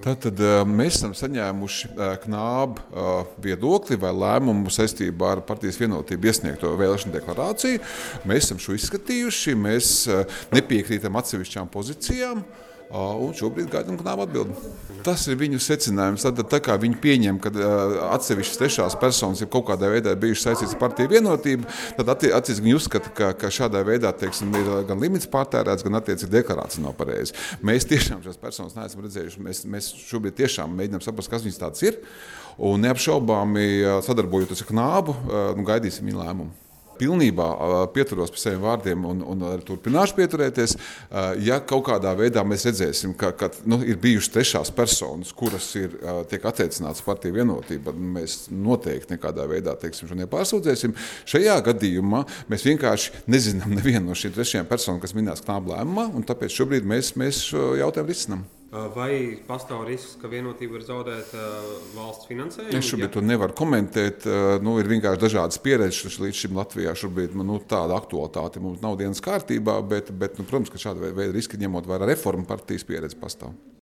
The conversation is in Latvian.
Tātad mēs esam saņēmuši Knaaba viedokli vai lēmumu saistībā ar Partijas Vienotību iesniegto vēlēšanu deklarāciju. Mēs esam šo izskatījuši, mēs nepiekrītam atsevišķām pozīcijām. Un šobrīd gaidām Knaaba atbildi. Tas ir viņu secinājums. Tad, tā kā viņi pieņem, ka atsevišķas trešās personas ir kaut kādā veidā bijušas saistītas ar Partiju Vienotību, tad attiecīgi viņi uzskata, ka šādā veidā, teiksim, ir gan limits pārtērēts, gan attiecīgi deklarācija nav pareiza. Mēs tiešām šās personas neesam redzējuši. Mēs šobrīd tiešām mēģinām saprast, kas viņas tādas ir. Un neapšaubāmi sadarbojoties ar Knabu, gaidīsim viņa lēmumu. Pilnībā pieturos pie saviem vārdiem un turpināšu pieturēties. Ja kaut kādā veidā mēs redzēsim, ka ir bijušas trešās personas, kuras tiek attiecinātas Partiju Vienotību, mēs noteikti nekādā veidā šo nepārsūdzēsim. Šajā gadījumā mēs vienkārši nezinām nevienu no šīm trešajām personām, kas minēts Knaaba lēmumā, un tāpēc šobrīd mēs šo jautājumu risinām. Vai pastāv risks, ka Vienotība var zaudēt valsts finansējumu? Es šobrīd to nevaru komentēt. Ir vienkārši dažādas pieredzes līdz šim Latvijā. Šobrīd tāda aktualitāte mums nav dienas kārtībā, bet protams, ka šāda veida riski ņemot vērā reformu partijas pieredzi pastāv.